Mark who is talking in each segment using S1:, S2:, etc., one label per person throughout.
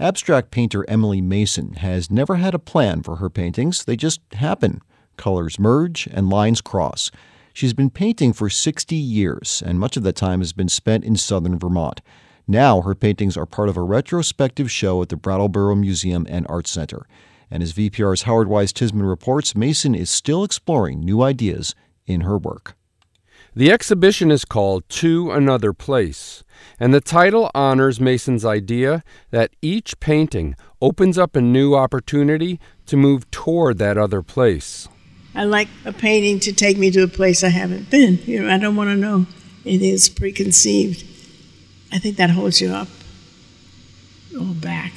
S1: Abstract painter Emily Mason has never had a plan for her paintings. They just happen. Colors merge and lines cross. She's been painting for 60 years, and much of that time has been spent in southern Vermont. Now her paintings are part of a retrospective show at the Brattleboro Museum and Art Center. And as VPR's Howard Wise Tisman reports, Mason is still exploring new ideas in her work.
S2: The exhibition is called To Another Place, and the title honors Mason's idea that each painting opens up a new opportunity to move toward that other place.
S3: I like a painting to take me to a place I haven't been. I don't want to know anything that's preconceived. I think that holds you up or back.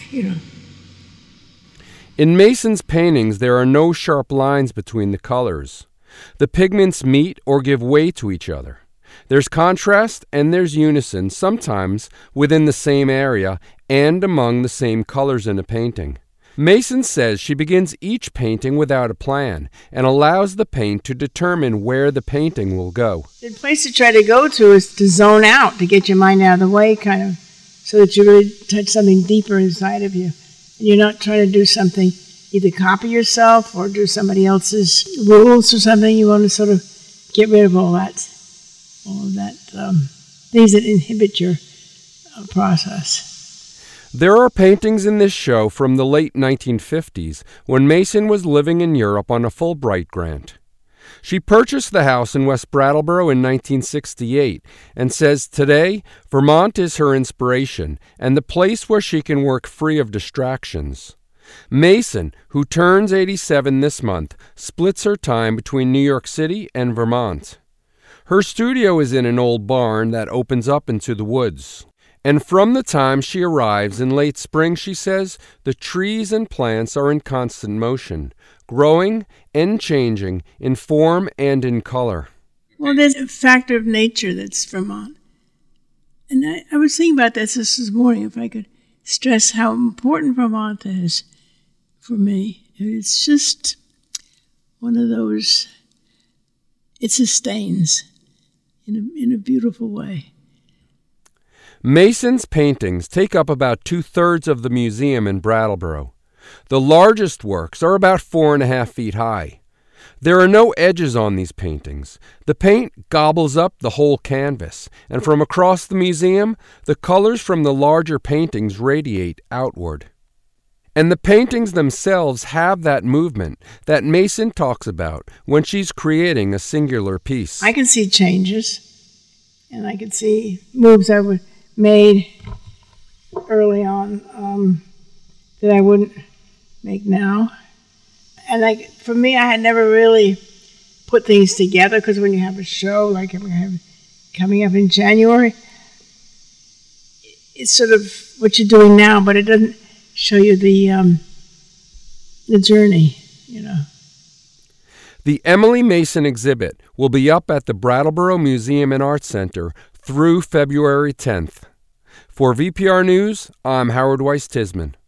S2: In Mason's paintings, there are no sharp lines between the colors. The pigments meet or give way to each other. There's contrast and there's unison, sometimes within the same area and among the same colors in a painting. Mason says she begins each painting without a plan and allows the paint to determine where the painting will go.
S3: The place to try to go to is to zone out, to get your mind out of the way, kind of, so that you really touch something deeper inside of you. And you're not trying to do something, either copy yourself or do somebody else's rules or something. You want to sort of get rid of all that things that inhibit your process.
S2: There are paintings in this show from the late 1950s when Mason was living in Europe on a Fulbright grant. She purchased the house in West Brattleboro in 1968 and says today Vermont is her inspiration and the place where she can work free of distractions. Mason, who turns 87 this month, splits her time between New York City and Vermont. Her studio is in an old barn that opens up into the woods. And from the time she arrives in late spring, she says, the trees and plants are in constant motion, growing and changing in form and in color.
S3: Well, there's a factor of nature that's Vermont. And I was thinking about this morning, if I could stress how important Vermont is for me. It's just one of those, it sustains in a beautiful way.
S2: Mason's paintings take up about 2/3 of the museum in Brattleboro. The largest works are about 4.5 feet high. There are no edges on these paintings. The paint gobbles up the whole canvas, and from across the museum, the colors from the larger paintings radiate outward. And the paintings themselves have that movement that Mason talks about when she's creating a singular piece.
S3: I can see changes, and I can see moves I would made early on that I wouldn't make now. And for me, I had never really put things together, because when you have a show like I'm going to have coming up in January, it's sort of what you're doing now, but it doesn't show you the journey,
S2: The Emily Mason exhibit will be up at the Brattleboro Museum and Art Center through February 10th. For VPR News, I'm Howard Wise Tisman.